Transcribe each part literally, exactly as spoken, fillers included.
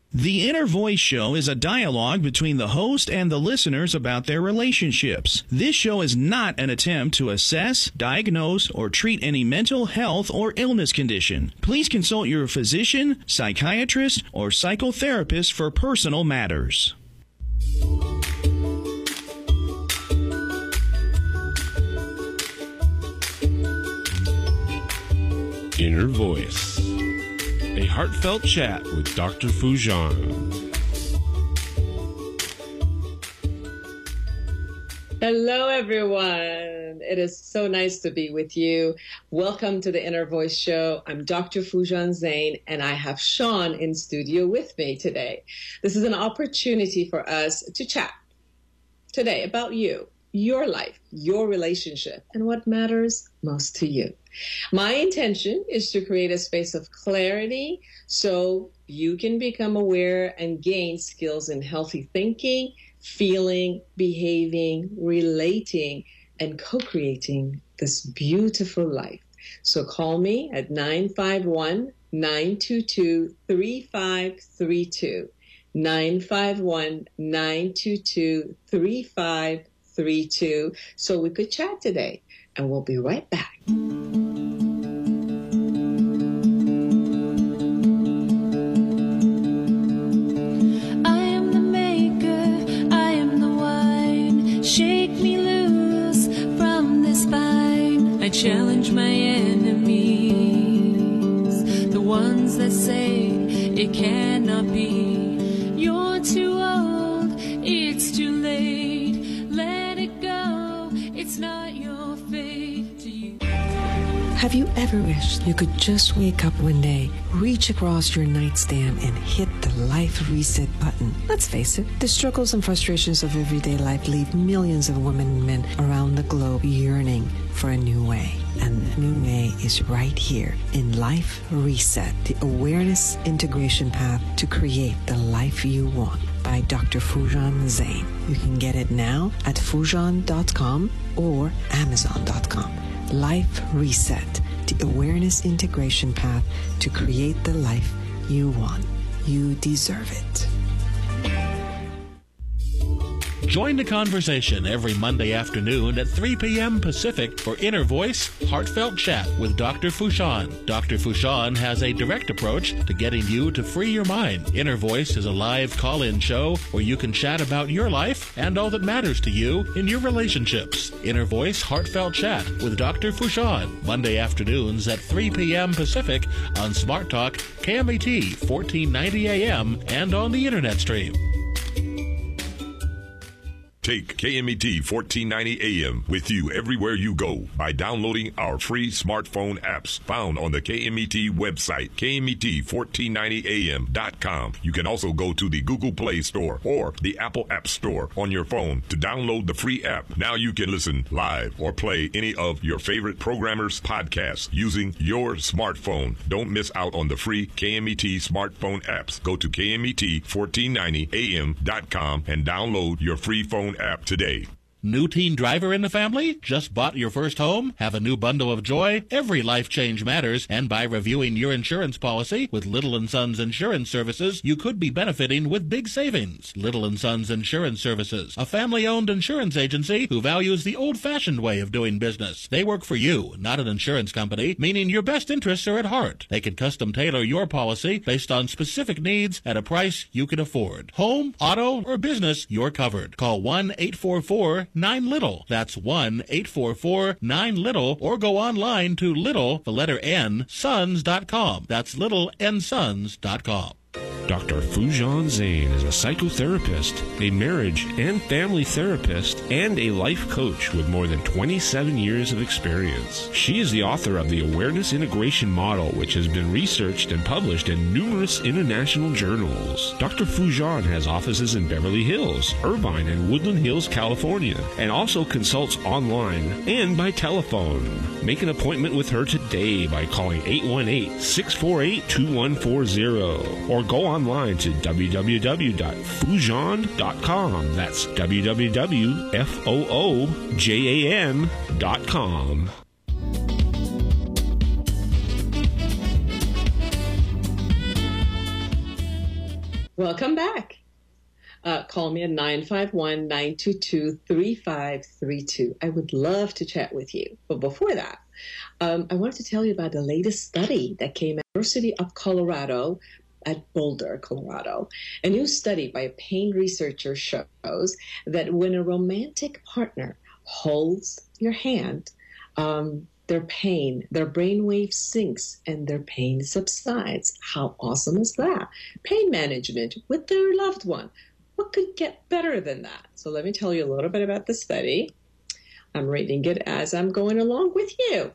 The Inner Voice Show is a dialogue between the host and the listeners about their relationships. This show is not an attempt to assess, diagnose, or treat any mental health or illness condition. Please consult your physician, psychiatrist, or psychotherapist for personal matters. Inner Voice, a heartfelt chat with Doctor Foujan. Hello, everyone. It is so nice to be with you. Welcome to the Inner Voice Show. I'm Doctor Foujan Zain, and I have Sean in studio with me today. This is an opportunity for us to chat today about you, your life, your relationship, and what matters most to you. My intention is to create a space of clarity so you can become aware and gain skills in healthy thinking, feeling, behaving, relating, and co-creating this beautiful life. So call me at nine five one, nine two two, three five three two, nine five one, nine two two, three five three two, so we could chat today. And we'll be right back. I am the maker, I am the wine. Shake me loose from this vine. I challenge my enemies, the ones that say it cannot be. You're too old, it's too late. Let it go, it's not your fate to you. Have you ever wished you could just wake up one day, reach across your nightstand, and hit the life reset button? Let's face it, the struggles and frustrations of everyday life leave millions of women and men around the globe yearning for a new way. And the new way is right here in Life Reset, the awareness integration path to create the life you want, by Doctor Foujan Zain. You can get it now at foujan dot com or amazon dot com. Life Reset, the awareness integration path to create the life you want. You deserve it. Join the conversation every Monday afternoon at three p.m. Pacific for Inner Voice Heartfelt Chat with Doctor Foujan. Doctor Foujan has a direct approach to getting you to free your mind. Inner Voice is a live call-in show where you can chat about your life and all that matters to you in your relationships. Inner Voice Heartfelt Chat with Doctor Foujan, Monday afternoons at three p.m. Pacific on Smart Talk, K M E T fourteen ninety A M, and on the Internet stream. Take K M E T fourteen ninety A M with you everywhere you go by downloading our free smartphone apps found on the K M E T website, K M E T fourteen ninety A M dot com. You can also go to the Google Play Store or the Apple App Store on your phone to download the free app. Now you can listen live or play any of your favorite programmers' podcasts using your smartphone. Don't miss out on the free K M E T smartphone apps. Go to K M E T fourteen ninety A M dot com and download your free phone app today. New teen driver in the family? Just bought your first home? Have a new bundle of joy? Every life change matters, and by reviewing your insurance policy with Little and Sons Insurance Services, you could be benefiting with big savings. Little and Sons Insurance Services, a family-owned insurance agency who values the old-fashioned way of doing business. They work for you, not an insurance company, meaning your best interests are at heart. They can custom tailor your policy based on specific needs at a price you can afford. Home, auto, or business, you're covered. Call one eight four four nine little. That's one eight four four nine little, or go online to little, the letter N, sons dot com. That's little n sons dot com. Doctor Foujan Zain is a psychotherapist, a marriage and family therapist, and a life coach with more than twenty-seven years of experience. She is the author of the Awareness Integration Model, which has been researched and published in numerous international journals. Doctor Foujan has offices in Beverly Hills, Irvine, and Woodland Hills, California, and also consults online and by telephone. Make an appointment with her today by calling eight one eight, six four eight, two one four zero or go online to w w w dot foujan dot com. That's w w w dot f o o j a n dot com. Welcome back. Uh, call me at nine five one, nine two two, three five three two. I would love to chat with you. But before that, um, I wanted to tell you about the latest study that came at the University of Colorado at Boulder, Colorado. A new study by a pain researcher shows that when a romantic partner holds your hand, um, their pain, their brainwave sinks and their pain subsides. How awesome is that? Pain management with their loved one. What could get better than that? So let me tell you a little bit about the study. I'm reading it as I'm going along with you.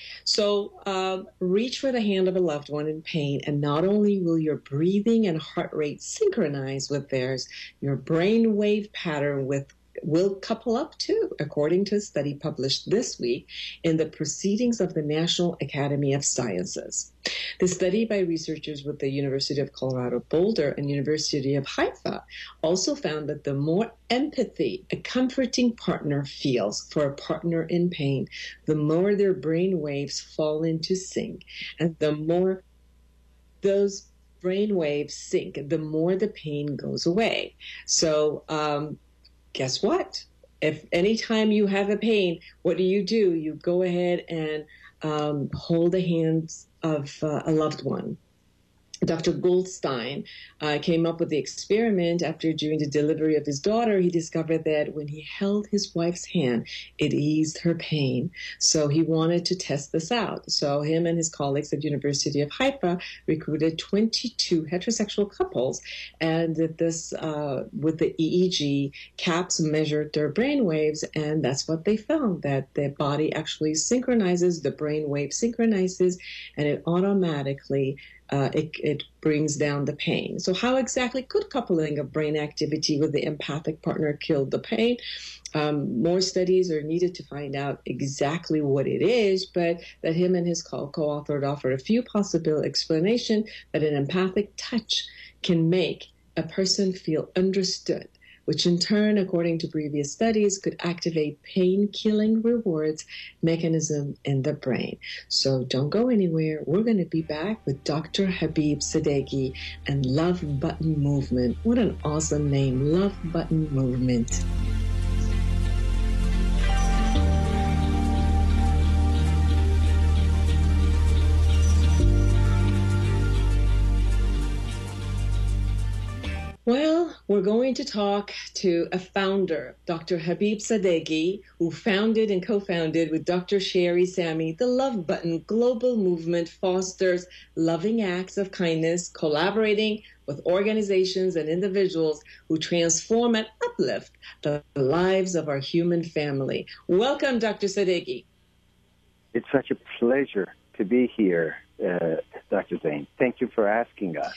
So um, reach for the hand of a loved one in pain, and not only will your breathing and heart rate synchronize with theirs, your brainwave pattern with will couple up too, according to a study published this week in the Proceedings of the National Academy of Sciences. The study by researchers with the University of Colorado Boulder and University of Haifa also found that the more empathy a comforting partner feels for a partner in pain, the more their brain waves fall into sync, and the more those brain waves sync, the more the pain goes away. So, um, guess what? If anytime you have a pain, what do you do? You go ahead and um, hold the hands of uh, a loved one. Doctor Goldstein uh, came up with the experiment after doing the delivery of his daughter. He discovered that when he held his wife's hand, it eased her pain. So he wanted to test this out. So him and his colleagues at the University of Haifa recruited twenty-two heterosexual couples, and this uh, with the E E G caps measured their brain waves, and that's what they found, that their body actually synchronizes, the brain wave synchronizes, and it automatically Uh, it, it brings down the pain. So how exactly could coupling of brain activity with the empathic partner kill the pain? Um, more studies are needed to find out exactly what it is, but that him and his co- co-authored offered a few possible explanations that an empathic touch can make a person feel understood, which in turn, according to previous studies, could activate pain-killing rewards mechanism in the brain. So don't go anywhere. We're going to be back with Doctor Habib Sadeghi and Love Button Movement. What an awesome name, Love Button Movement. Well, we're going to talk to a founder, Doctor Habib Sadeghi, who founded and co-founded with Doctor Sherry Sami the Love Button Global Movement fosters loving acts of kindness, collaborating with organizations and individuals who transform and uplift the lives of our human family. Welcome, Doctor Sadeghi. It's such a pleasure to be here, uh, Doctor Zane. Thank you for asking us.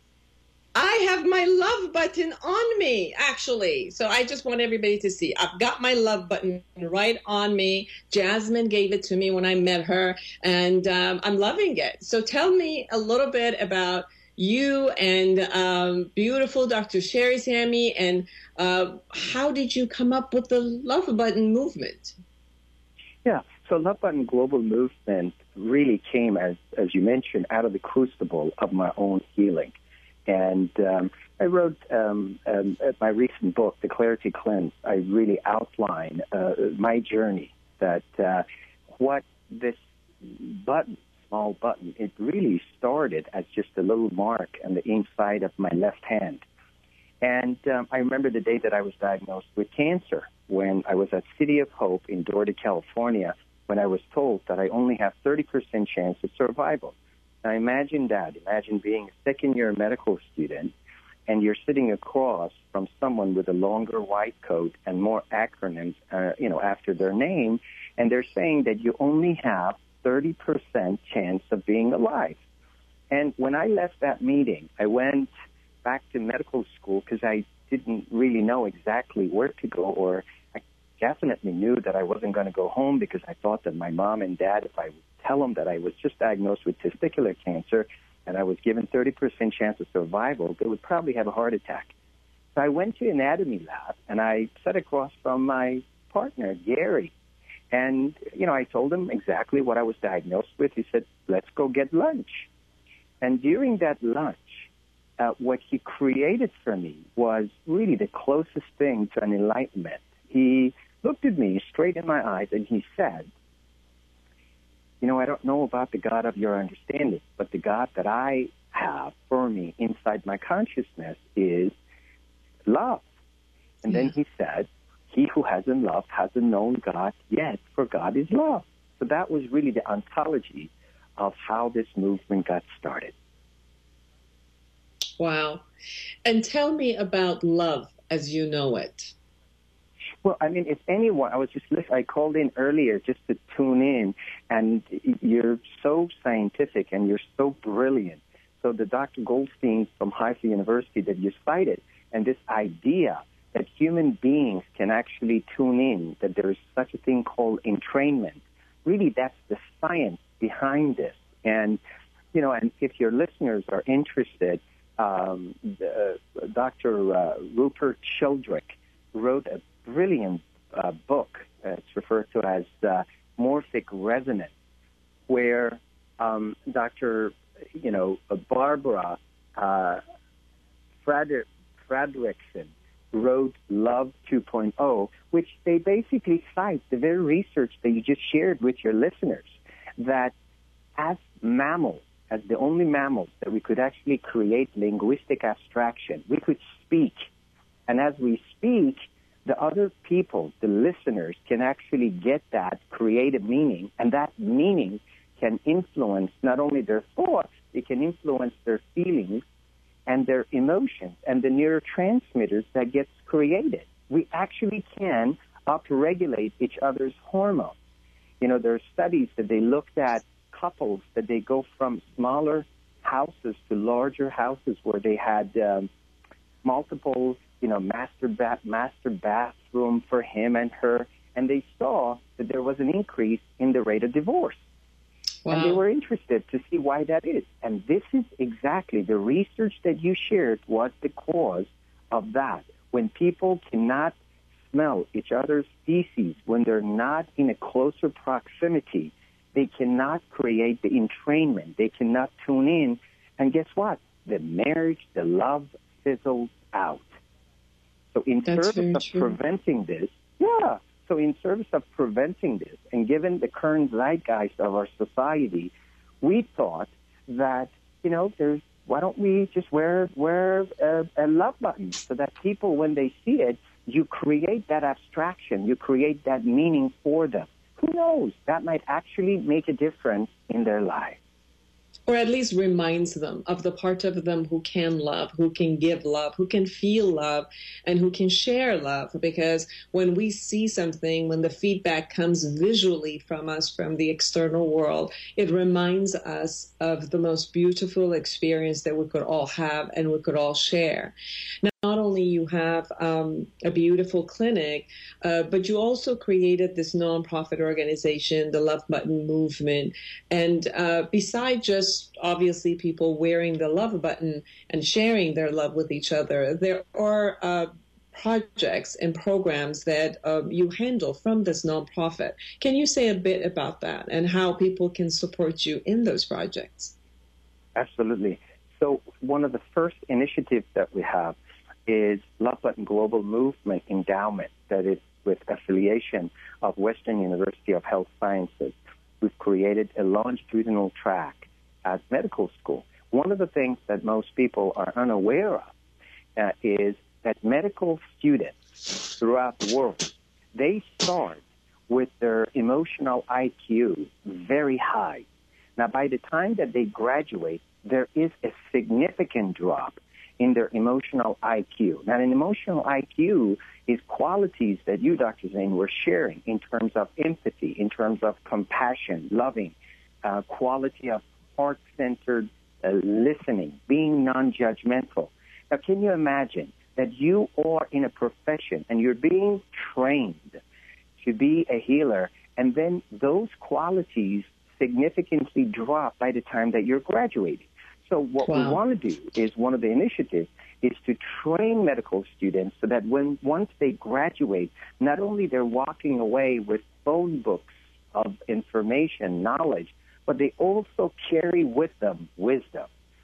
I have my love button on me, actually. So I just want everybody to see. I've got my love button right on me. Jasmine gave it to me when I met her, and um, I'm loving it. So tell me a little bit about you and um, beautiful Doctor Sherry Sami, and uh, how did you come up with the Love Button movement? Yeah, so Love Button Global Movement really came, as, as you mentioned, out of the crucible of my own healing. And um, I wrote um, um, my recent book, The Clarity Cleanse. I really outline uh, my journey, that uh, what this button, small button, it really started as just a little mark on the inside of my left hand. And um, I remember the day that I was diagnosed with cancer, when I was at City of Hope in Dorada, California, when I was told that I only have thirty percent chance of survival. Now, imagine that. Imagine being a second-year medical student, and you're sitting across from someone with a longer white coat and more acronyms, uh, you know, after their name, and they're saying that you only have thirty percent chance of being alive. And when I left that meeting, I went back to medical school because I didn't really know exactly where to go, or I definitely knew that I wasn't going to go home because I thought that my mom and dad, if I would tell them that I was just diagnosed with testicular cancer and I was given thirty percent chance of survival, they would probably have a heart attack. So I went to anatomy lab, and I sat across from my partner, Gary. And, you know, I told him exactly what I was diagnosed with. He said, let's go get lunch. And during that lunch, uh, what he created for me was really the closest thing to an enlightenment. He looked at me straight in my eyes and he said, you know, I don't know about the God of your understanding, but the God that I have for me inside my consciousness is love. And yeah. then he said, he who hasn't loved hasn't known God yet, for God is love. So that was really the ontology of how this movement got started. Wow. And tell me about love as you know it. Well, I mean, if anyone, I was just listening, I called in earlier just to tune in, and you're so scientific and you're so brilliant. So the Doctor Goldstein from Haifa University that you cited, and this idea that human beings can actually tune in, that there is such a thing called entrainment, really that's the science behind this. And, you know, and if your listeners are interested, um, the, uh, Doctor Uh, Rupert Sheldrake wrote a brilliant uh, book. Uh, it's referred to as uh, Morphic Resonance, where um, Doctor You know, Barbara uh, Freder- Fredrickson wrote Love two point oh, which they basically cite the very research that you just shared with your listeners, that as mammals, as the only mammals that we could actually create linguistic abstraction, we could speak. And as we speak, the other people, the listeners, can actually get that creative meaning, and that meaning can influence not only their thoughts, it can influence their feelings and their emotions and the neurotransmitters that gets created. We actually can upregulate each other's hormones. You know, there are studies that they looked at couples that they go from smaller houses to larger houses where they had um, multiple, you know, master bath, master bathroom for him and her, and they saw that there was an increase in the rate of divorce. Wow. And they were interested to see why that is. And this is exactly the research that you shared was the cause of that. When people cannot smell each other's feces, when they're not in a closer proximity, they cannot create the entrainment. They cannot tune in. And guess what? The marriage, the love fizzles out. So in That's service of true. preventing this, yeah, so in service of preventing this, and given the current zeitgeist of our society, we thought that, you know, there's, why don't we just wear wear a, a love button so that people, when they see it, you create that abstraction, you create that meaning for them. Who knows? That might actually make a difference in their life. Or at least reminds them of the part of them who can love, who can give love, who can feel love, and who can share love. Because when we see something, when the feedback comes visually from us, from the external world, it reminds us of the most beautiful experience that we could all have and we could all share. Now, not only you have um, a beautiful clinic, uh, but you also created this nonprofit organization, the Love Button Movement. And uh, besides just obviously people wearing the love button and sharing their love with each other, there are uh, projects and programs that uh, you handle from this nonprofit. Can you say a bit about that and how people can support you in those projects? Absolutely. So one of the first initiatives that we have is Love Button Global Movement Endowment, that is with affiliation of Western University of Health Sciences. We've created a longitudinal track at medical school. One of the things that most people are unaware of uh, is that medical students throughout the world, they start with their emotional I Q very high. Now, by the time that they graduate, there is a significant drop in their emotional I Q. Now, an emotional I Q is qualities that you, Doctor Zain, were sharing in terms of empathy, in terms of compassion, loving, uh, quality of heart-centered uh, listening, being non-judgmental. Now, can you imagine that you are in a profession and you're being trained to be a healer, and then those qualities significantly drop by the time that you're graduating? So what wow. we want to do is one of the initiatives is to train medical students so that when once they graduate, not only they're walking away with phone books of information, knowledge, but they also carry with them wisdom.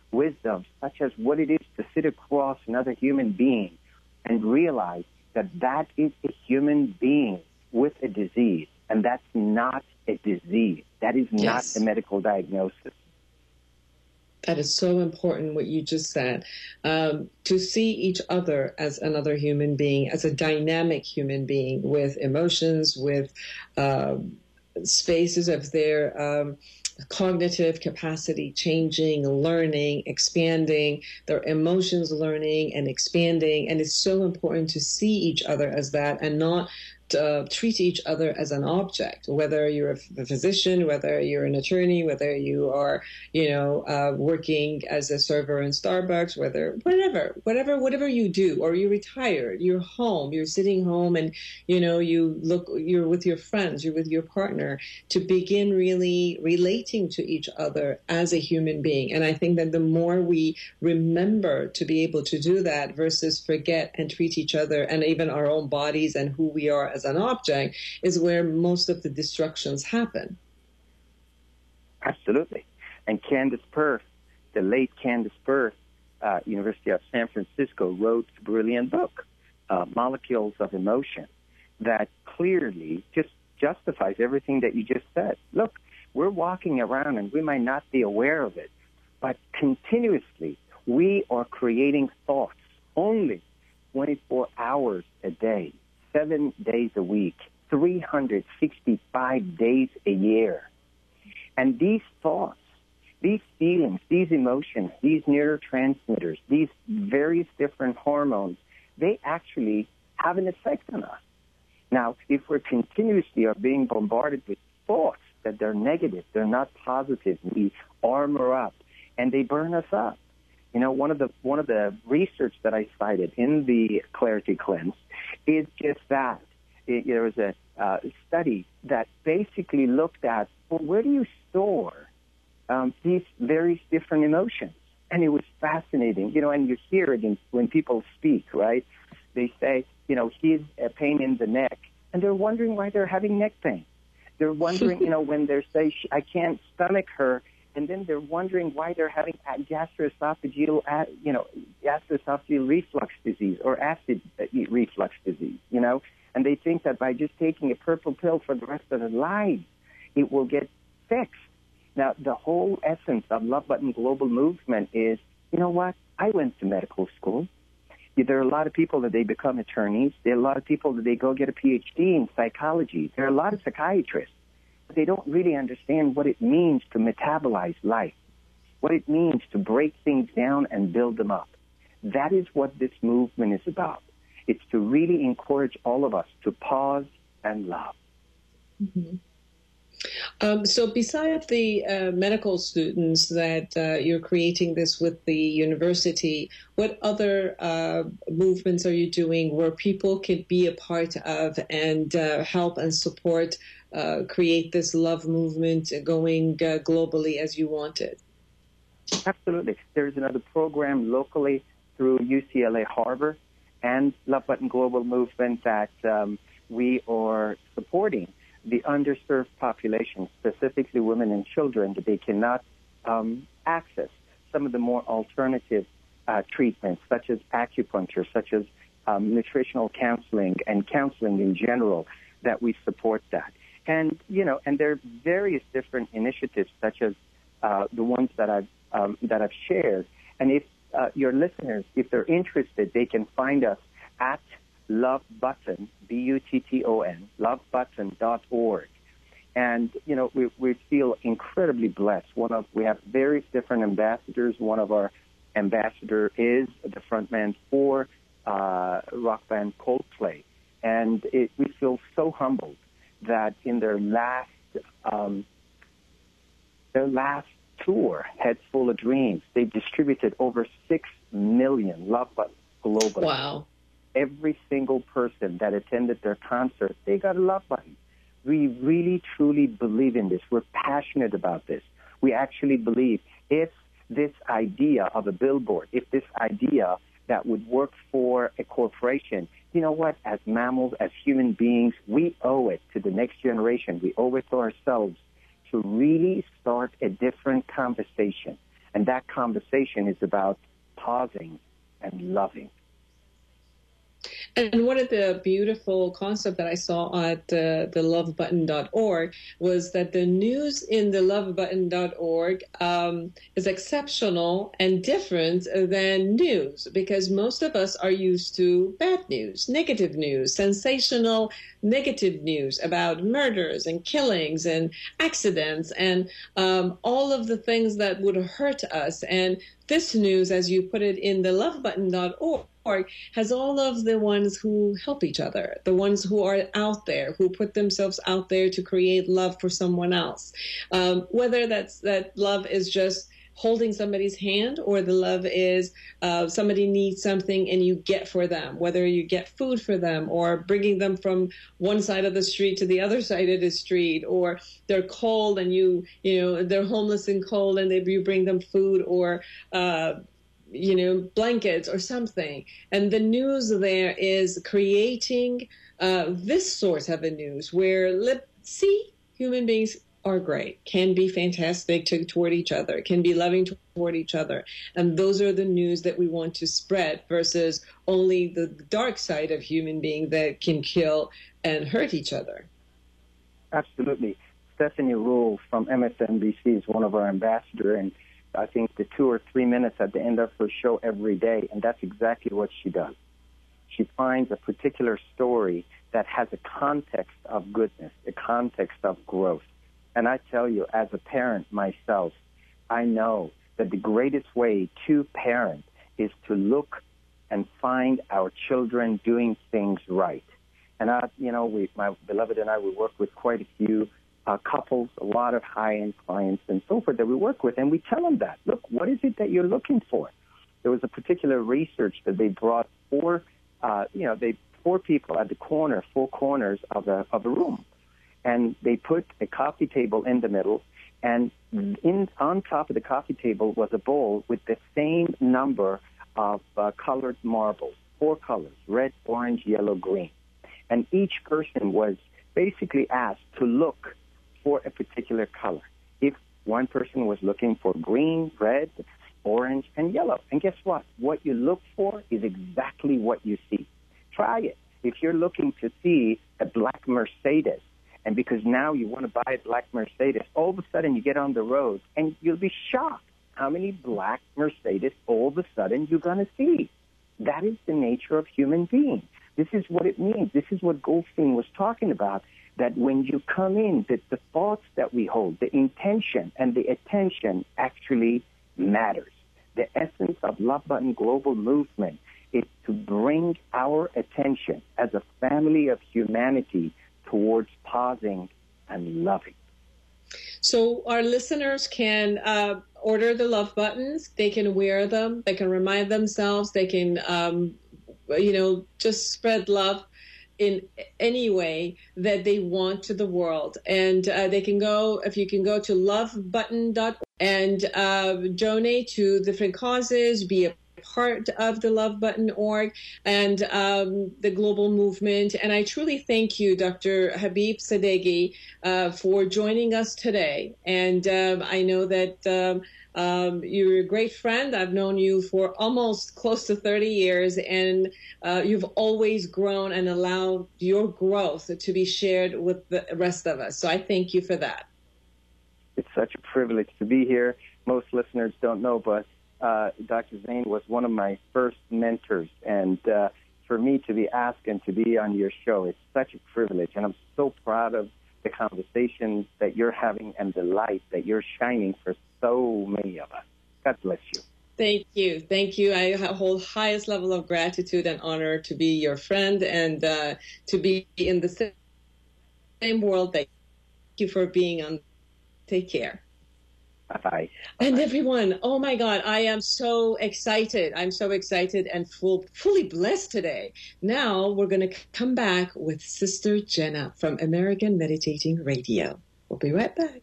wisdom, such as what it is to sit across another human being and realize that that is a human being with a disease, and that's not a disease. That is not Yes. a medical diagnosis. That is so important, what you just said. Um, to see each other as another human being, as a dynamic human being with emotions, with uh, spaces of their um, cognitive capacity changing, learning, expanding, their emotions learning and expanding. And it's so important to see each other as that and not Uh, treat each other as an object, whether you're a physician, whether you're an attorney, whether you are, you know, uh, working as a server in Starbucks, whether, whatever, whatever, whatever you do, or you're retired, you're home, you're sitting home and, you know, you look, you're with your friends, you're with your partner, to begin really relating to each other as a human being. And I think that the more we remember to be able to do that versus forget and treat each other and even our own bodies and who we are as an object is where most of the destructions happen. Absolutely. And Candace Pert, the late Candace Pert, uh, University of San Francisco, wrote a brilliant book, uh, Molecules of Emotion, that clearly just justifies everything that you just said. Look, we're walking around and we might not be aware of it, but continuously we are creating thoughts only twenty-four hours a day, seven days a week, three hundred sixty-five days a year. And these thoughts, these feelings, these emotions, these neurotransmitters, these various different hormones, they actually have an effect on us. Now, if we're continuously are being bombarded with thoughts that they're negative, they're not positive, we armor up and they burn us up. You know, one of the one of the research that I cited in the Clarity Cleanse is just that. It, there was a uh, study that basically looked at, well, where do you store um, these various different emotions? And it was fascinating, you know, and you hear it in, when people speak, right? They say, you know, he's a pain in the neck, and they're wondering why they're having neck pain. They're wondering, you know, when they say, I can't stomach her, and then they're wondering why they're having gastroesophageal, you know, gastroesophageal reflux disease or acid reflux disease, you know, and they think that by just taking a purple pill for the rest of their lives, it will get fixed. Now, the whole essence of Love Button Global Movement is, you know what, I went to medical school. There are a lot of people that they become attorneys. There are a lot of people that they go get a P H D in psychology. There are a lot of psychiatrists. But they don't really understand what it means to metabolize life, what it means to break things down and build them up. That is what this movement is about. It's to really encourage all of us to pause and love. Mm-hmm. Um, so besides the uh, medical students that uh, you're creating this with the university, what other uh, movements are you doing where people can be a part of and uh, help and support, uh, create this love movement going uh, globally as you want it? Absolutely. There's another program locally through U C L A Harbor and Love Button Global Movement that um, we are supporting the underserved population, specifically women and children, that they cannot um, access some of the more alternative uh, treatments, such as acupuncture, such as um, nutritional counseling and counseling in general, that we support that. And, you know, and there are various different initiatives, such as uh, the ones that I've, um, that I've shared. And if uh, your listeners, if they're interested, they can find us at Love Button, B U T T O N, love button dot org. And, you know, we, we feel incredibly blessed. One of We have various different ambassadors. One of our ambassador is the frontman for uh, rock band Coldplay. And it, we feel so humbled that in their last, um, their last tour, Heads Full of Dreams, they distributed over six million Love Buttons globally. Wow. Every single person that attended their concert, they got a love button. We really, truly believe in this. We're passionate about this. We actually believe if this idea of a billboard, if this idea that would work for a corporation, you know what, as mammals, as human beings, we owe it to the next generation. We owe it to ourselves to really start a different conversation And that conversation is about pausing and loving. And one of the beautiful concepts that I saw at uh, the love button dot org was that the news in the love button dot org um, is exceptional and different than news, because most of us are used to bad news, negative news, sensational negative news about murders and killings and accidents and um, all of the things that would hurt us. And this news, as you put it in the love button dot org, has all of the ones who help each other, the ones who are out there, who put themselves out there to create love for someone else. Um, whether that's that love is just holding somebody's hand, or the love is uh, somebody needs something and you get for them, whether you get food for them or bringing them from one side of the street to the other side of the street, or they're cold and you, you know, they're homeless and cold and they, you bring them food or, uh, you know, blankets or something. And the news there is creating uh, this source of a news where, let's see, human beings are great, can be fantastic to, toward each other, can be loving toward each other. And those are the news that we want to spread versus only the dark side of human beings that can kill and hurt each other. Absolutely. Stephanie Rule from M S N B C is one of our ambassadors, and I think the two or three minutes at the end of her show every day, and that's exactly what she does. She finds a particular story that has a context of goodness, a context of growth. And I tell you, as a parent myself, I know that the greatest way to parent is to look and find our children doing things right. And, I, you know, we, my beloved and I, we work with quite a few Uh, couples, a lot of high-end clients and so forth that we work with, and we tell them that, look, what is it that you're looking for? There was a particular research that they brought four, uh, you know, they four people at the corner, four corners of a of a room, and they put a coffee table in the middle, and in on top of the coffee table was a bowl with the same number of uh, colored marbles, four colors: red, orange, yellow, green, and each person was basically asked to look for a particular color. If one person was looking for green, red, orange, and yellow. And guess what? What you look for is exactly what you see. Try it. If you're looking to see a black Mercedes, and because now you want to buy a black Mercedes, all of a sudden you get on the road, and you'll be shocked how many black Mercedes all of a sudden you're going to see. That is the nature of human being. This is what it means. This is what Goldstein was talking about, that when you come in, that the thoughts that we hold, the intention and the attention actually matters. The essence of Love Button Global Movement is to bring our attention as a family of humanity towards pausing and loving. So our listeners can uh, order the love buttons. They can wear them. They can remind themselves. They can, um, you know, just spread love in any way that they want to the world. And uh, they can go, if you can go to love button dot org and uh, donate to different causes, be a part of the Love Button dot org and um, the global movement. And I truly thank you, Doctor Habib Sadeghi, uh, for joining us today. And um, I know that um, Um, you're a great friend. I've known you for almost close to thirty years, and uh, you've always grown and allowed your growth to be shared with the rest of us. So I thank you for that. It's such a privilege to be here. Most listeners don't know, but uh, Doctor Zain was one of my first mentors, and uh, for me to be asked and to be on your show, it's such a privilege, and I'm so proud of the conversations that you're having and the light that you're shining for so many of us. God bless you. Thank you. Thank you. I hold highest level of gratitude and honor to be your friend and uh, to be in the same world. Thank you for being on. Take care. Bye-bye. And Bye-bye. everyone, oh my God, I am so excited. I'm so excited and full, fully blessed today. Now we're going to come back with Sister Jenna from American Meditating Radio. We'll be right back.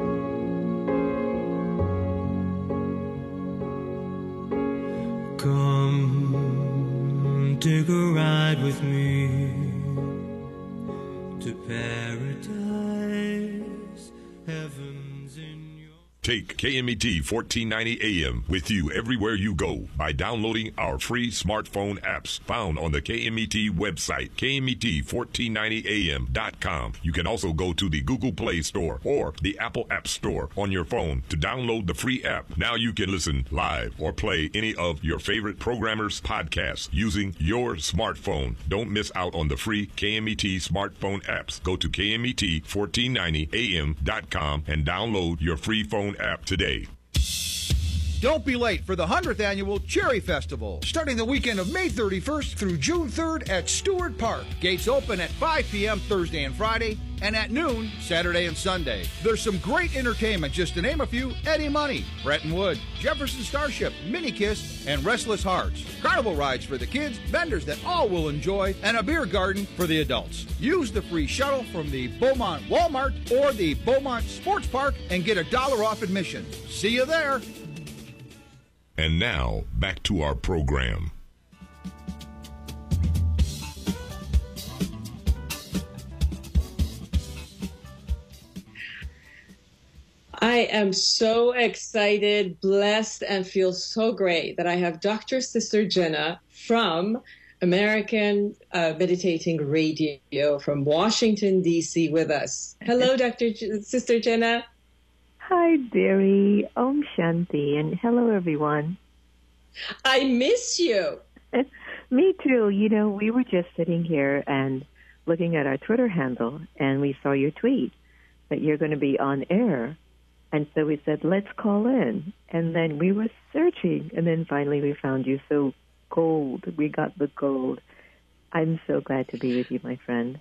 Go Take a ride with me to paradise, heaven's in your... Take K M E T fourteen ninety A M with you everywhere you go by downloading our free smartphone apps found on the K M E T website, K M E T fourteen ninety A M dot com. You can also go to the Google Play Store or the Apple App Store on your phone to download the free app. Now you can listen live or play any of your favorite programmers' podcasts using your smartphone. Don't miss out on the free K M E T smartphone apps. Go to K M E T fourteen ninety A M dot com and download your free phone app today. Don't be late for the one hundredth Annual Cherry Festival, starting the weekend of May thirty-first through June third at Stewart Park. Gates open at five p.m. Thursday and Friday, and at noon Saturday and Sunday. There's some great entertainment, just to name a few: Eddie Money, Bretton Wood, Jefferson Starship, Mini Kiss, and Restless Hearts. Carnival rides for the kids, vendors that all will enjoy, and a beer garden for the adults. Use the free shuttle from the Beaumont Walmart or the Beaumont Sports Park and get a dollar off admission. See you there. And now, back to our program. I am so excited, blessed, and feel so great that I have Doctor Sister Jenna from American uh, Meditating Radio from Washington, D C with us. Hello, Doctor J- Sister Jenna. Hi, dearie. Om Shanti, and hello, everyone. I miss you. Me too. You know, we were just sitting here and looking at our Twitter handle, and we saw your tweet that you're going to be on air. And so we said, let's call in. And then we were searching, and then finally we found you. So gold. We got the gold. I'm so glad to be with you, my friend.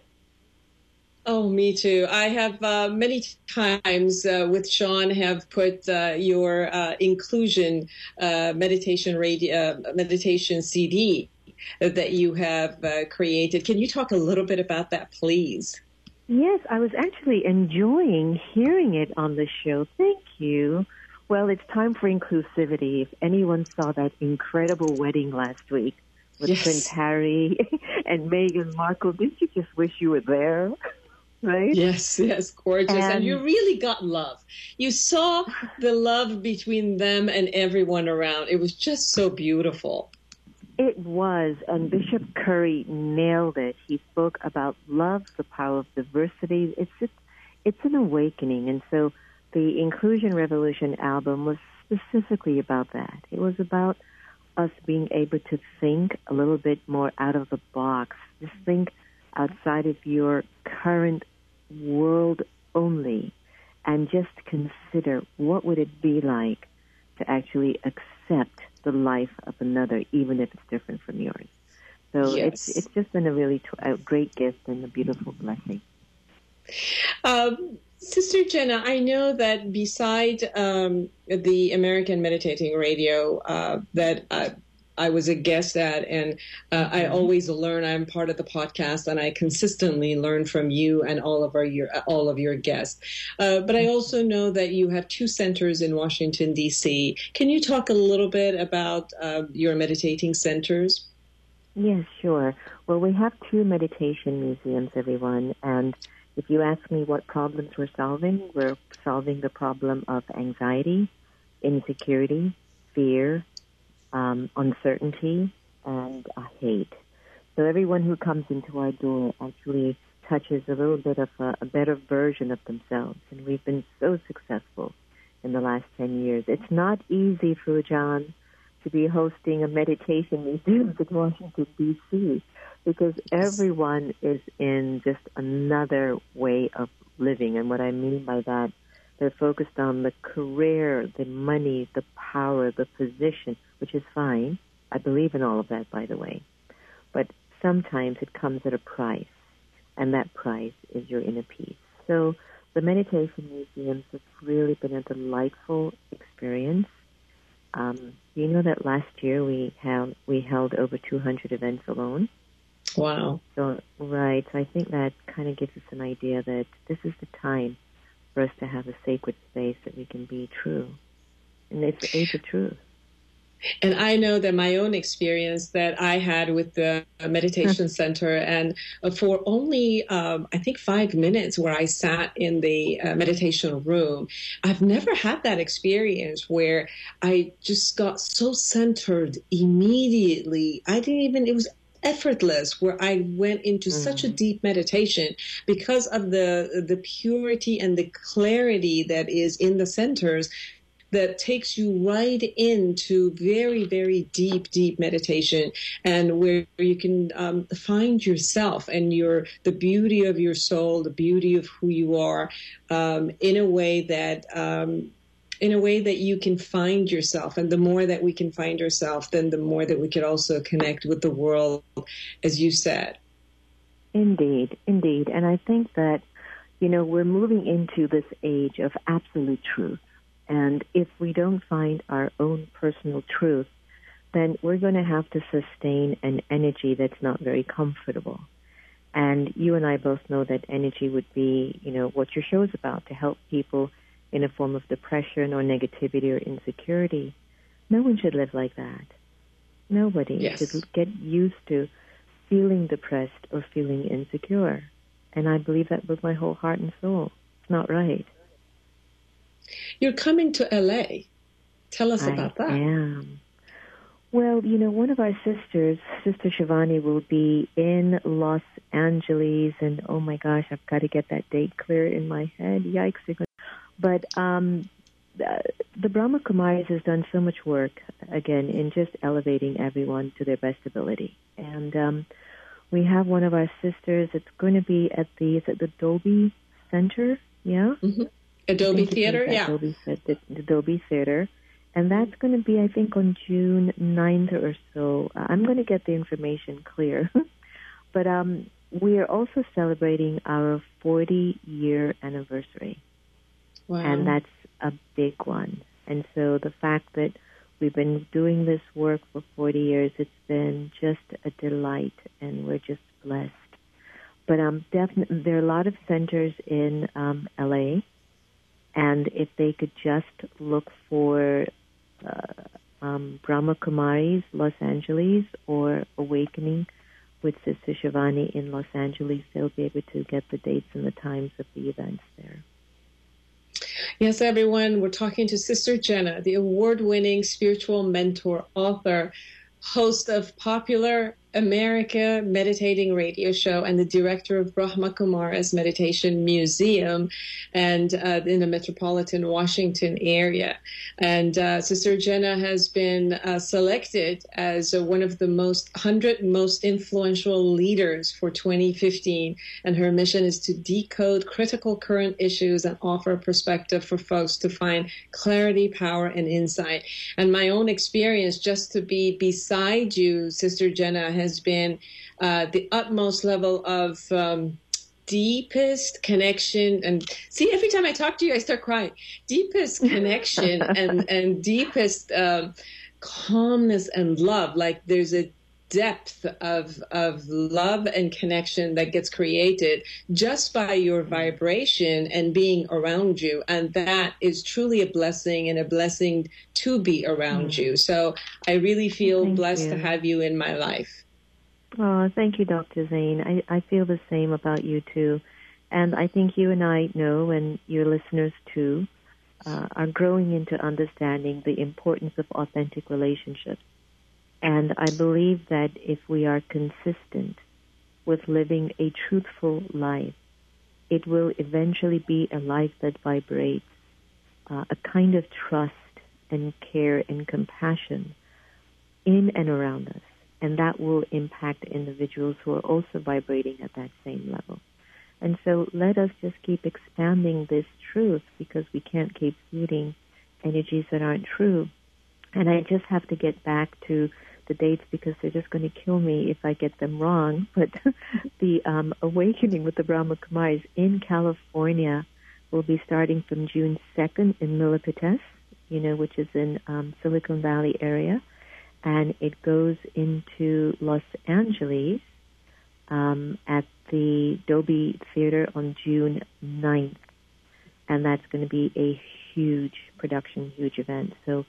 Oh, me too. I have uh, many times uh, with Sean have put uh, your uh, inclusion uh, meditation radio uh, meditation C D that you have uh, created. Can you talk a little bit about that, please? Yes, I was actually enjoying hearing it on the show. Thank you. Well, it's time for inclusivity. If anyone saw that incredible wedding last week with yes. Prince Harry and Meghan Markle, didn't you just wish you were there? Right? Yes, yes, gorgeous. And, and you really got love. You saw the love between them and everyone around. It was just so beautiful. It was, and Bishop Curry nailed it. He spoke about love, the power of diversity. It's just, it's an awakening. And so the Inclusion Revolution album was specifically about that. It was about us being able to think a little bit more out of the box. Just think outside of your current world only, and just consider what would it be like to actually accept the life of another, even if it's different from yours. So yes. it's it's just been a really t- a great gift and a beautiful blessing. Um, Sister Jenna, I know that beside um, the American Meditating Radio uh, that uh, I was a guest at, and uh, I always learn. I'm part of the podcast, and I consistently learn from you and all of our your all of your guests. Uh, but I also know that you have two centers in Washington, D C. Can you talk a little bit about uh, your meditating centers? Yes, sure. Well, we have two meditation museums, everyone, and if you ask me what problems we're solving, we're solving the problem of anxiety, insecurity, fear, Um, uncertainty, and uh, hate. So everyone who comes into our door actually touches a little bit of a, a better version of themselves. And we've been so successful in the last ten years. It's not easy, Fujan, to be hosting a meditation museum in Washington, D C, because everyone is in just another way of living. And what I mean by that, they're focused on the career, the money, the power, the position, which is fine. I believe in all of that, by the way. But sometimes it comes at a price, and that price is your inner peace. So the meditation museums have really been a delightful experience. Um, you know that last year we held, we held over two hundred events alone. Wow. So, right. So I think that kind of gives us an idea that this is the time for us to have a sacred space that we can be true. And it's the age of truth. And I know that my own experience that I had with the meditation center, and for only, um, I think, five minutes where I sat in the uh, meditation room, I've never had that experience where I just got so centered immediately. I didn't even, it was effortless, where I went into mm-hmm. such a deep meditation because of the the purity and the clarity that is in the centers, that takes you right into very, very deep, deep meditation, and where you can um, find yourself and your the beauty of your soul, the beauty of who you are, um, in a way that um, in a way that you can find yourself. And the more that we can find ourselves, then the more that we could also connect with the world, as you said. Indeed, indeed. And I think that, you know, we're moving into this age of absolute truth. And if we don't find our own personal truth, then we're going to have to sustain an energy that's not very comfortable. And you and I both know that energy would be, you know, what your show is about, to help people in a form of depression or negativity or insecurity. No one should live like that. Nobody yes. should get used to feeling depressed or feeling insecure. And I believe that with my whole heart and soul. It's not right. You're coming to L A. Tell us I about that. I am. Well, you know, one of our sisters, Sister Shivani, will be in Los Angeles, and oh my gosh, I've got to get that date clear in my head. Yikes. But um, the, the Brahma Kumaris has done so much work, again, in just elevating everyone to their best ability. And um, we have one of our sisters. It's going to be at the, is it the Dolby Center? Yeah? Mm-hmm. Adobe Theater, yeah. Adobe, the, the Adobe Theater. And that's going to be, I think, on June ninth or so. I'm going to get the information clear. But um, we are also celebrating our forty-year anniversary. Wow. And that's a big one. And so the fact that we've been doing this work for forty years, it's been just a delight, and we're just blessed. But um, definitely, there are a lot of centers in um, L A, and if they could just look for uh, um, Brahma Kumaris, Los Angeles, or Awakening with Sister Shivani in Los Angeles, they'll be able to get the dates and the times of the events there. Yes, everyone, we're talking to Sister Jenna, the award-winning spiritual mentor, author, host of Popular America Meditating Radio Show, and the director of Brahma Kumaris Meditation Museum, and uh, in the metropolitan Washington area. And uh, Sister Jenna has been uh, selected as uh, one of the most one hundred most influential leaders for twenty fifteen. And her mission is to decode critical current issues and offer a perspective for folks to find clarity, power, and insight. And my own experience, just to be beside you, Sister Jenna, has been uh, the utmost level of um, deepest connection. And see, every time I talk to you, I start crying. Deepest connection and, and deepest um, calmness and love. Like there's a depth of of love and connection that gets created just by your vibration and being around you. And that is truly a blessing, and a blessing to be around mm. you. So I really feel Thank blessed you. to have you in my life. Oh, thank you, Doctor Zane. I, I feel the same about you, too. And I think you and I know, and your listeners, too, uh, are growing into understanding the importance of authentic relationships. And I believe that if we are consistent with living a truthful life, it will eventually be a life that vibrates uh, a kind of trust and care and compassion in and around us. And that will impact individuals who are also vibrating at that same level. And so let us just keep expanding this truth, because we can't keep feeding energies that aren't true. And I just have to get back to the dates, because they're just going to kill me if I get them wrong. But the um, Awakening with the Brahma Kumaris in California will be starting from June second in Milpitas, you know, which is in um, Silicon Valley area. And it goes into Los Angeles um, at the Dolby Theater on June ninth. And that's going to be a huge production, huge event. So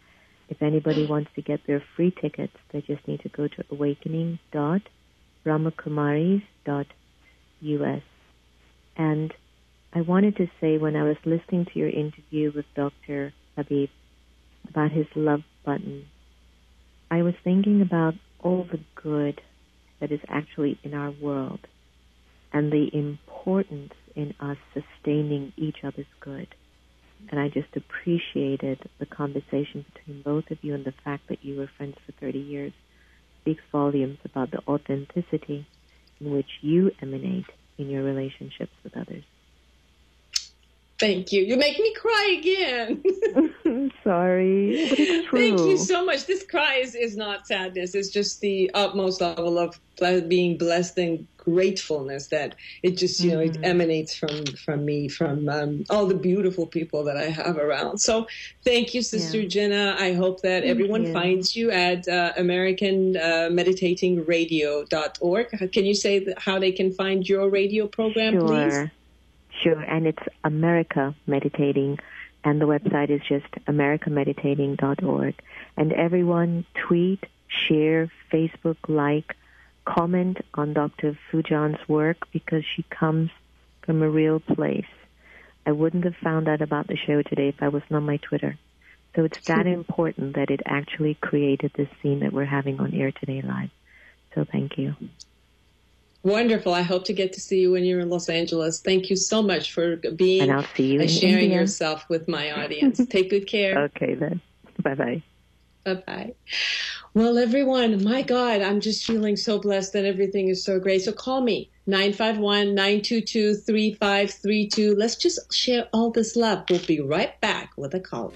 If anybody wants to get their free tickets, they just need to go to awakening dot brahmakumaris dot U S. And I wanted to say, when I was listening to your interview with Doctor Habib about his love button, I was thinking about all the good that is actually in our world and the importance in us sustaining each other's good. And I just appreciated the conversation between both of you, and the fact that you were friends for thirty years speaks volumes about the authenticity in which you emanate in your relationships with others. Thank you. You make me cry again. I'm sorry, but it's true. Thank you so much. This cry is, is not sadness. It's just the utmost level of being blessed and gratefulness that it just, you know, mm-hmm. it emanates from, from me, from um, all the beautiful people that I have around. So thank you, Sister yeah. Jenna. I hope that thank everyone you. finds you at uh, American Meditating Radio dot org. Can you say that how they can find your radio program, sure. please? Sure, and it's America Meditating, and the website is just America Meditating dot org. And everyone tweet, share, Facebook, like, comment on Doctor Foojan's work, because she comes from a real place. I wouldn't have found out about the show today if I wasn't on my Twitter. So it's that important that it actually created this scene that we're having on air today live. So thank you. Wonderful. I hope to get to see you when you're in Los Angeles. Thank you so much for being and I'll see you and in sharing India. yourself with my audience. Take good care. Okay, then. Bye-bye. Bye-bye. Well, everyone, my God, I'm just feeling so blessed that everything is so great. So call me, nine five one, nine two two, three five three two. Let's just share all this love. We'll be right back with a call.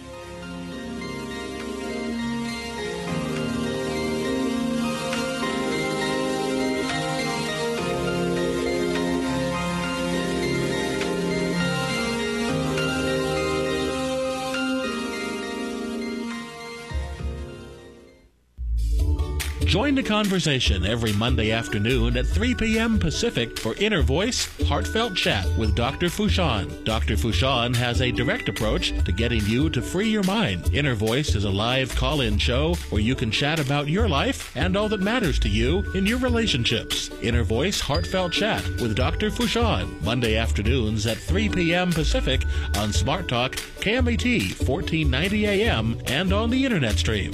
Join the conversation every Monday afternoon at three p.m. Pacific for Inner Voice Heartfelt Chat with Doctor Fouchon. Doctor Fouchon has a direct approach to getting you to free your mind. Inner Voice is a live call-in show where you can chat about your life and all that matters to you in your relationships. Inner Voice Heartfelt Chat with Doctor Fouchon, Monday afternoons at three p.m. Pacific on Smart Talk, K M E T fourteen ninety A M, and on the Internet stream.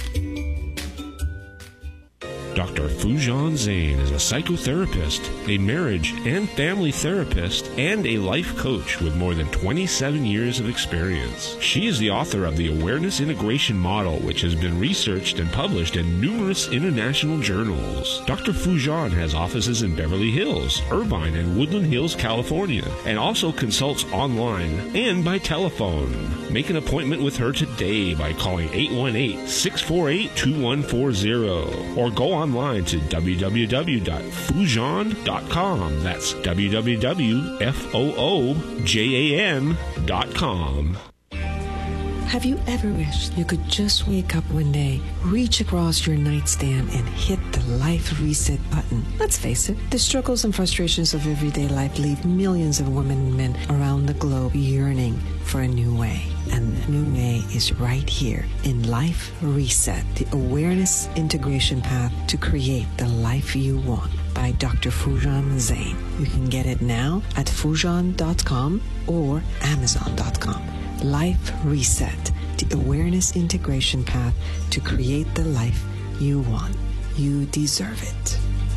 Doctor Foujan Zain is a psychotherapist, a marriage and family therapist, and a life coach with more than twenty-seven years of experience. She is the author of the Awareness Integration Model, which has been researched and published in numerous international journals. Doctor Foujan has offices in Beverly Hills, Irvine, and Woodland Hills, California, and also consults online and by telephone. Make an appointment with her today by calling eight one eight, six four eight, two one four zero or go online to w w w dot foujan dot com. That's w w w dot foujan dot com. Have you ever wished you could just wake up one day, reach across your nightstand, and hit the life reset button? Let's face it, the struggles and frustrations of everyday life leave millions of women and men around the globe yearning for a new way. And the new way is right here in Life Reset, the awareness integration path to create the life you want, by Doctor Foujan Zain. You can get it now at foujan dot com or amazon dot com. Life Reset, the awareness integration path to create the life you want. You deserve it.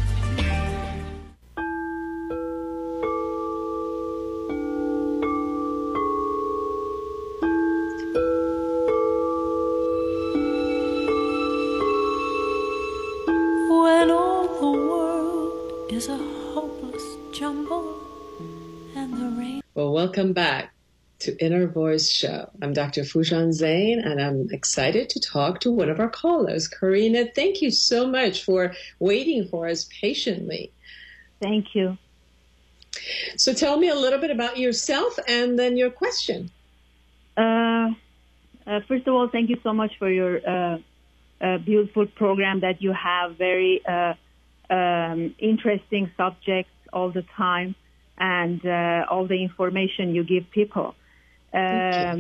When all the world is a hopeless jumble and the rain. Well, welcome back to Inner Voice Show. I'm Doctor Foujan Zain, and I'm excited to talk to one of our callers. Karina, thank you so much for waiting for us patiently. Thank you. So tell me a little bit about yourself and then your question. Uh, uh, first of all, thank you so much for your uh, uh, beautiful program that you have. Very uh, um, interesting subjects all the time, and uh, all the information you give people. Um,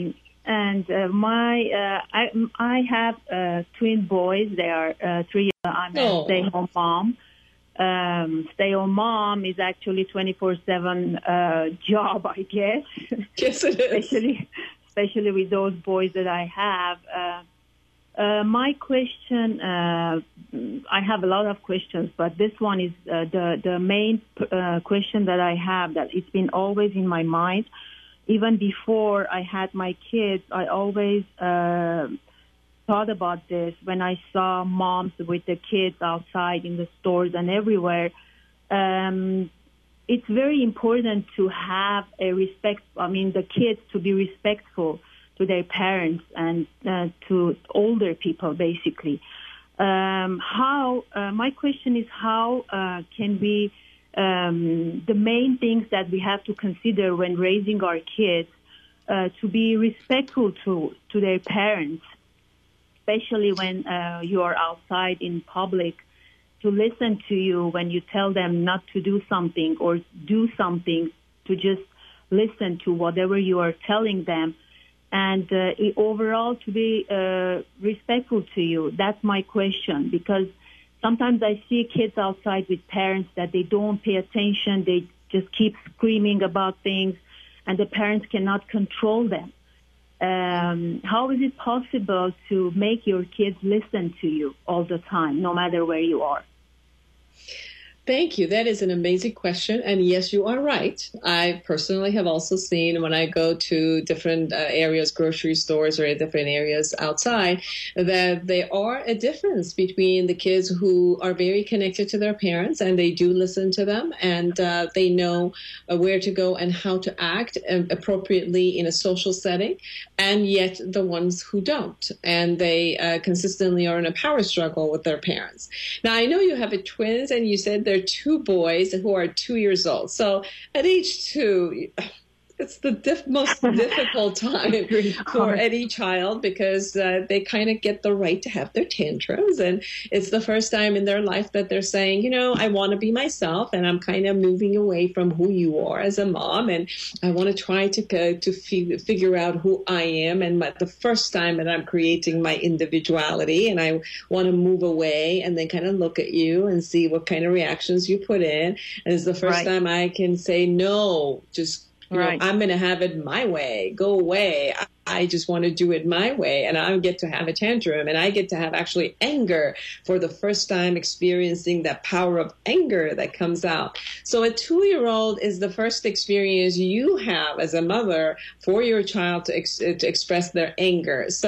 And uh, my uh, I I have uh, twin boys. They are uh, three. I'm Oh. a stay-home mom. Um, stay-home mom is actually twenty-four seven uh, job, I guess. Yes, it is. especially, especially with those boys that I have. Uh, uh, my question, uh, I have a lot of questions, but this one is uh, the the main uh, question that I have. That it's been always in my mind. Even before I had my kids, I always uh, thought about this when I saw moms with the kids outside in the stores and everywhere. Um, it's very important to have a respect, I mean, the kids to be respectful to their parents and uh, to older people, basically. Um, how, uh, my question is how uh, can we Um, the main things that we have to consider when raising our kids uh, to be respectful to, to their parents, especially when uh, you are outside in public, to listen to you when you tell them not to do something or do something, to just listen to whatever you are telling them, and uh, overall to be uh, respectful to you. That's my question, because sometimes I see kids outside with parents that they don't pay attention. They just keep screaming about things, and the parents cannot control them. Um, how is it possible to make your kids listen to you all the time, no matter where you are? Thank you. That is an amazing question. And yes, you are right. I personally have also seen when I go to different uh, areas, grocery stores or different areas outside, that there are a difference between the kids who are very connected to their parents and they do listen to them and uh, they know uh, where to go and how to act um, appropriately in a social setting, and yet the ones who don't. And they uh, consistently are in a power struggle with their parents. Now, I know you have a twins and you said they're two boys who are two years old. So at age two, it's the diff- most difficult time for any child because uh, they kind of get the right to have their tantrums. And it's the first time in their life that they're saying, you know, I want to be myself and I'm kind of moving away from who you are as a mom. And I want to try to uh, to f- figure out who I am. And my, the first time that I'm creating my individuality and I want to move away and then kind of look at you and see what kind of reactions you put in. And it's the first Right. time I can say, no, just You know, Right. I'm going to have it my way. Go away. I, I just want to do it my way. And I get to have a tantrum. And I get to have actually anger for the first time, experiencing that power of anger that comes out. So a two-year-old is the first experience you have as a mother for your child to, ex- to express their anger. So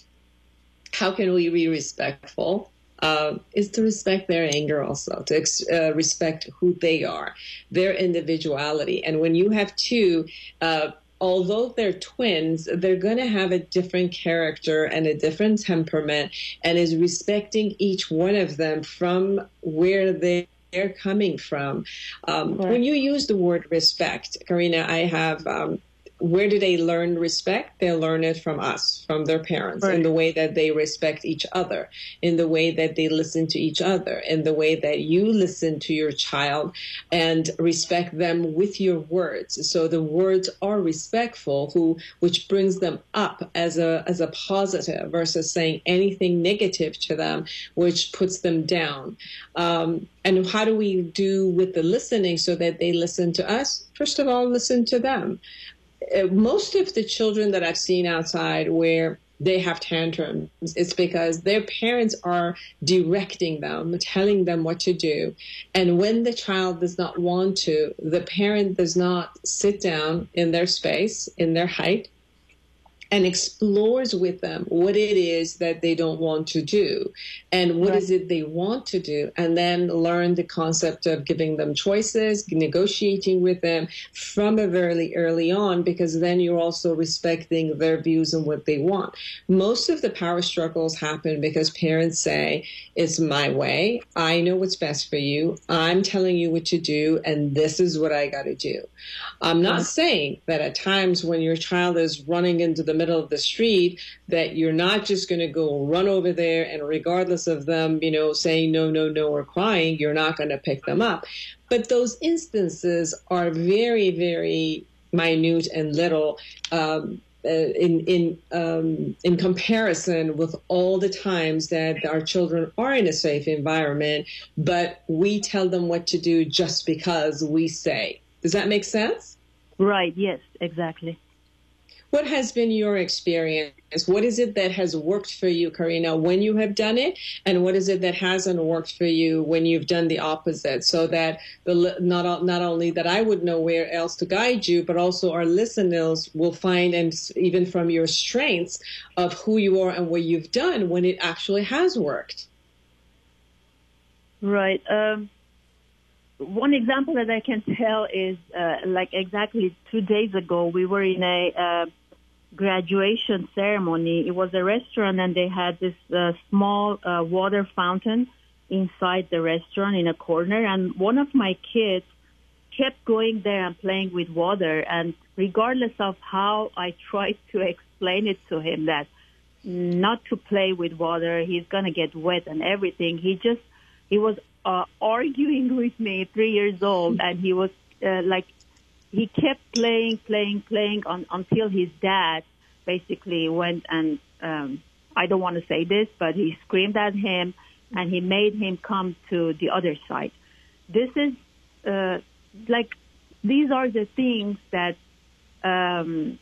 how can we be respectful? Uh, is to respect their anger also, to ex- uh, respect who they are, their individuality. And when you have two, uh, although they're twins, they're going to have a different character and a different temperament, and is respecting each one of them from where they they're coming from. Um, Right. When you use the word respect, Karina, I have... Um, where do they learn respect? They learn it from us, from their parents, Right. in the way that they respect each other, in the way that they listen to each other, in the way that you listen to your child and respect them with your words. So the words are respectful, who which brings them up as a as a positive versus saying anything negative to them, which puts them down. Um, and how do we do with the listening so that they listen to us? First of all, listen to them. Most of the children that I've seen outside where they have tantrums, it's because their parents are directing them, telling them what to do. And when the child does not want to, the parent does not sit down in their space, in their height, and explores with them what it is that they don't want to do and what Right. is it they want to do, and then learn the concept of giving them choices, negotiating with them from a very early on, because then you're also respecting their views and what they want. Most of the power struggles happen because parents say, it's my way, I know what's best for you, I'm telling you what to do, and this is what I got to do. I'm not saying that at times when your child is running into the middle of the street that you're not just going to go run over there and regardless of them, you know, saying no, no, no, or crying, you're not going to pick them up. But those instances are very, very minute and little. Um, in in um, in comparison with all the times that our children are in a safe environment, but we tell them what to do just because we say. Does that make sense? Right. Yes, exactly. What has been your experience? What is it that has worked for you, Karina, when you have done it? And what is it that hasn't worked for you when you've done the opposite? So that the, not, not only that I would know where else to guide you, but also our listeners will find, and even from your strengths of who you are and what you've done, when it actually has worked. Right. Um, one example that I can tell is uh, like exactly two days ago, we were in a uh, graduation ceremony. It was a restaurant, and they had this uh, small uh, water fountain inside the restaurant in a corner. And one of my kids kept going there and playing with water. And regardless of how I tried to explain it to him that not to play with water, he's going to get wet and everything, he just, he was uh, arguing with me, three years old, and he was uh, like, he kept playing, playing, playing on, until his dad basically went and, um, I don't want to say this, but he screamed at him and he made him come to the other side. This is, uh, like, these are the things that um,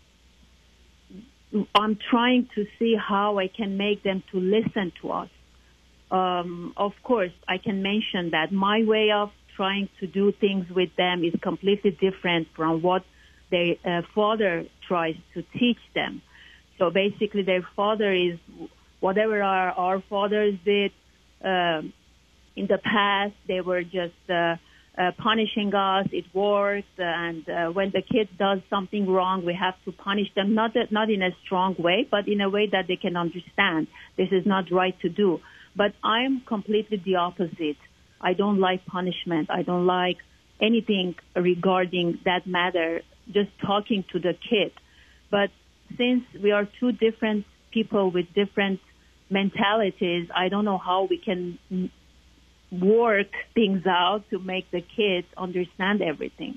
I'm trying to see how I can make them to listen to us. Um, of course, I can mention that my way of trying to do things with them is completely different from what their uh, father tries to teach them. So basically, their father is whatever our, our fathers did uh, in the past. They were just uh, uh, punishing us. It works, and uh, when the kid does something wrong, we have to punish them. Not that, not in a strong way, but in a way that they can understand this is not right to do. But I'm completely the opposite. I don't like punishment. I don't like anything regarding that matter, just talking to the kid. But since we are two different people with different mentalities, I don't know how we can work things out to make the kids understand everything.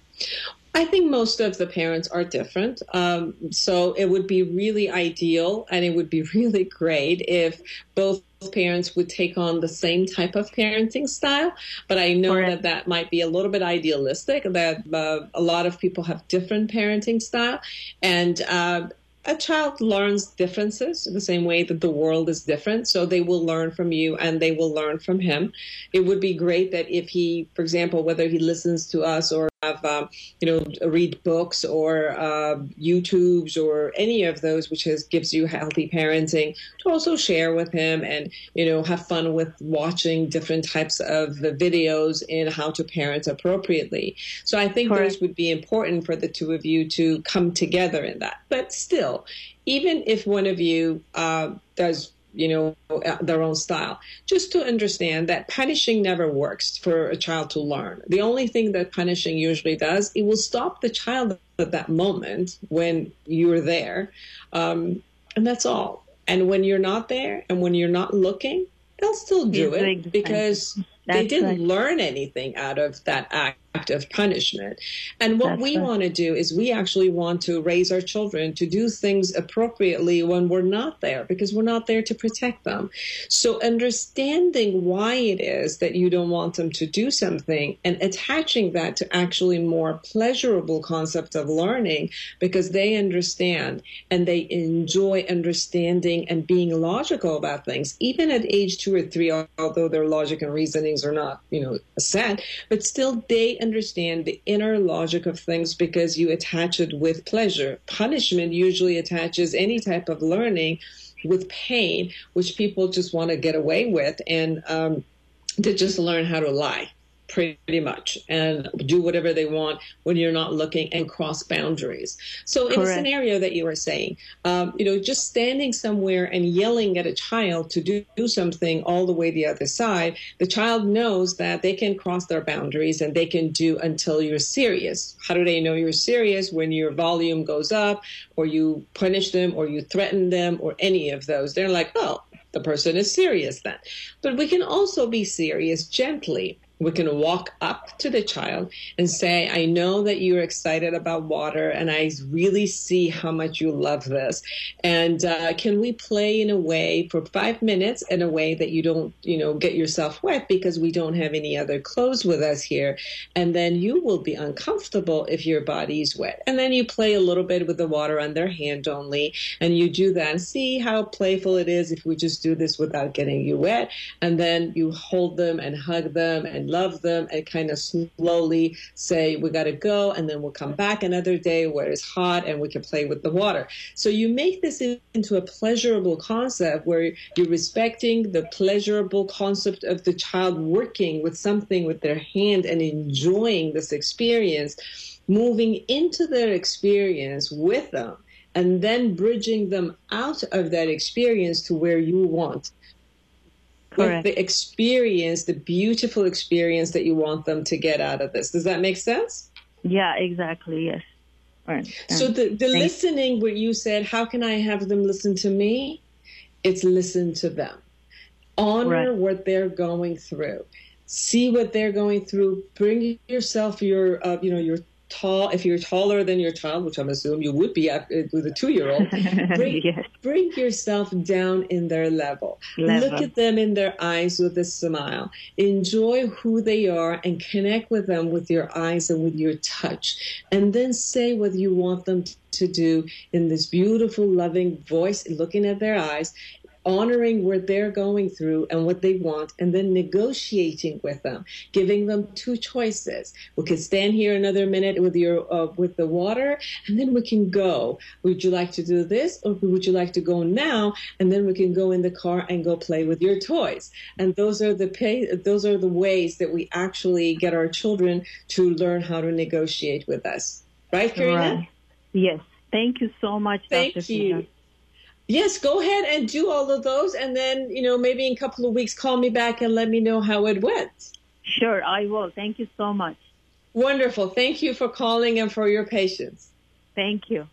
I think most of the parents are different. Um, so it would be really ideal and it would be really great if both parents would take on the same type of parenting style. But I know Correct. that that might be a little bit idealistic, that uh, a lot of people have different parenting style. And uh, a child learns differences the same way that the world is different. So they will learn from you and they will learn from him. It would be great that if he, for example, whether he listens to us or have, um, you know, read books or uh, YouTubes or any of those, which has, gives you healthy parenting, to also share with him and, you know, have fun with watching different types of videos in how to parent appropriately. So I think Correct. those would be important for the two of you to come together in that. But still, even if one of you uh, does, you know, their own style, just to understand that punishing never works for a child to learn. The only thing that punishing usually does, it will stop the child at that moment when you're there. Um, and that's all. And when you're not there and when you're not looking, they'll still do it because they didn't learn anything out of that act of punishment. And what That's we right. want to do is we actually want to raise our children to do things appropriately when we're not there, because we're not there to protect them. So understanding why it is that you don't want them to do something and attaching that to actually more pleasurable concepts of learning, because they understand and they enjoy understanding and being logical about things, even at age two or three, although their logic and reasonings are not, you know, set, but still they understand the inner logic of things because you attach it with pleasure. Punishment usually attaches any type of learning with pain, which people just want to get away with and um, to just learn how to lie, pretty much, and do whatever they want when you're not looking and cross boundaries. So in Correct. a scenario that you were saying, um, you know, just standing somewhere and yelling at a child to do, do something all the way the other side, the child knows that they can cross their boundaries and they can do until you're serious. How do they know you're serious? When your volume goes up or you punish them or you threaten them or any of those. They're like, oh, the person is serious then. But we can also be serious gently. We can walk up to the child and say, I know that you're excited about water, and I really see how much you love this. And uh, can we play in a way for five minutes in a way that you don't, you know, get yourself wet because we don't have any other clothes with us here. And then you will be uncomfortable if your body is wet. And then you play a little bit with the water on their hand only. And you do that and see how playful it is if we just do this without getting you wet. And then you hold them and hug them and love them and kind of slowly say, we got to go, and then we'll come back another day where it's hot and we can play with the water. So you make this into a pleasurable concept where you're respecting the pleasurable concept of the child working with something with their hand and enjoying this experience, moving into their experience with them, and then bridging them out of that experience to where you want. With the experience, the beautiful experience that you want them to get out of this. Does that make sense? Yeah, exactly. Yes. All right. So the, the listening where you said, how can I have them listen to me? It's listen to them. Honor right. what they're going through. See what they're going through. Bring yourself your, uh, you know, your tall, if you're taller than your child, which I'm assuming you would be with a two-year-old, bring, yes. bring yourself down in their level. level. Look at them in their eyes with a smile. Enjoy who they are and connect with them with your eyes and with your touch. And then say what you want them to do in this beautiful, loving voice, looking at their eyes, honoring what they're going through and what they want, and then negotiating with them, giving them two choices. We can stand here another minute with your uh, with the water, and then we can go. Would you like to do this, or would you like to go now? And then we can go in the car and go play with your toys. And those are the pay, those are the ways that we actually get our children to learn how to negotiate with us. Right, Karina? Right. Yes. Thank you so much, Thank Doctor you. Fina. Yes, go ahead and do all of those. And then, you know, maybe in a couple of weeks, call me back and let me know how it went. Sure, I will. Thank you so much. Wonderful. Thank you for calling and for your patience. Thank you.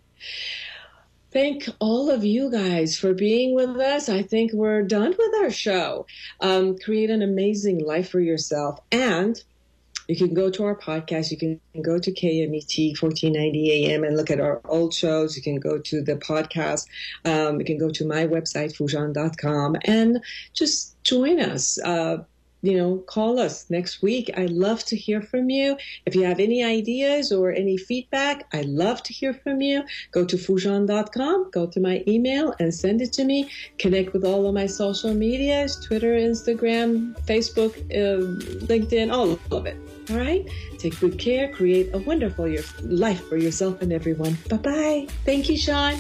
Thank all of you guys for being with us. I think we're done with our show. Um, create an amazing life for yourself. And you can go to our podcast. You can go to K M E T fourteen ninety A M and look at our old shows. You can go to the podcast. Um, you can go to my website, foojan dot com, and just join us. Uh, you know, call us next week. I love to hear from you. If you have any ideas or any feedback, I love to hear from you. Go to foojan dot com, go to my email and send it to me. Connect with all of my social medias, Twitter, Instagram, Facebook, uh, LinkedIn, all of it. All right? Take good care. Create a wonderful your life for yourself and everyone. Bye-bye. Thank you, Sean.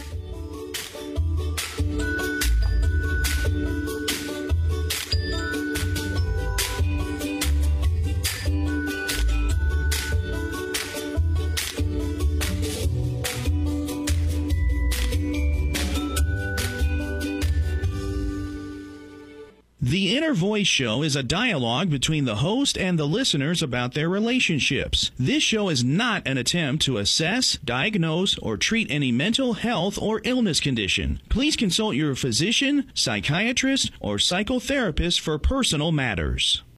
The Inner Voice Show is a dialogue between the host and the listeners about their relationships. This show is not an attempt to assess, diagnose, or treat any mental health or illness condition. Please consult your physician, psychiatrist, or psychotherapist for personal matters.